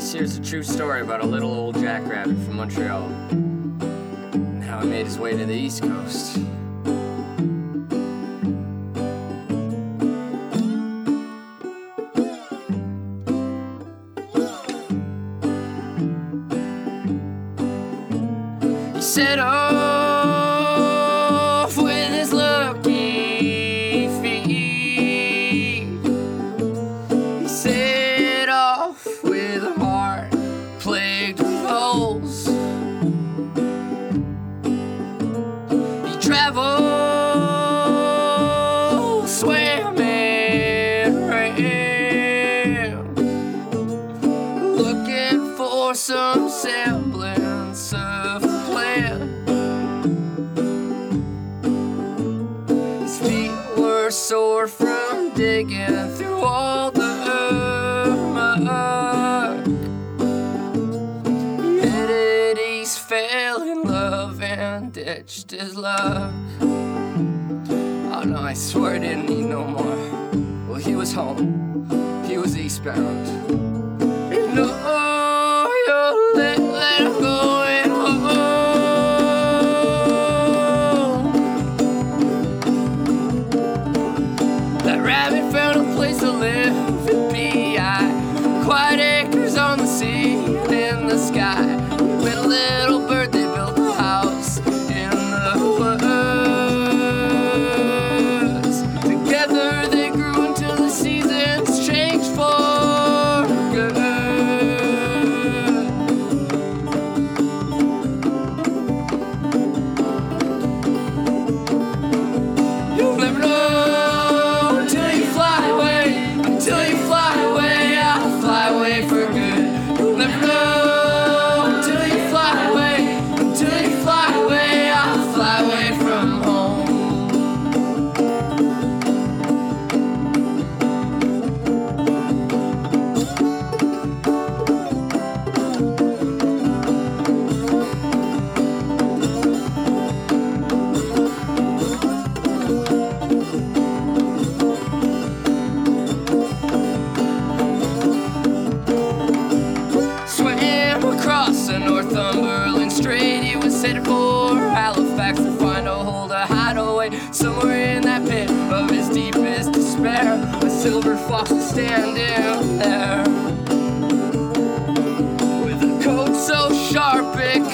This here's a true story about a little old jackrabbit from Montreal and how he made his way to the East Coast. He set off with his lucky feet. He set off with a heart plagued with holes. He traveled, swam and ran, looking for some semblance of a plan. His feet were sore from digging through all the muck. He headed east, fell in love, and ditched his luck. Oh no, I swear I didn't need no more. Well, he was home, he was eastbound. You know, you let him go and home. That rabbit found a place to live in B.I. Quiet acres on the sea and in the sky. With a little bird, they built a house in the woods. Together they grew until the seasons changed for good. You'll never know until you fly away. Until you fly away, I'll fly away for good. You'll never know until you fly away. Until you fly away, I'll fly away from home. Swam across the Northumberland Strait. He was headed for Halifax to find a hold, a hideaway somewhere in that pit of his deepest despair. A silver fox was standing there with a coat so sharp it